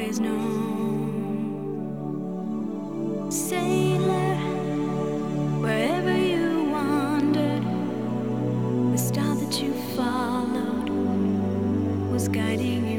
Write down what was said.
always known. Sailor, wherever you wandered, the star that you followed was guiding you.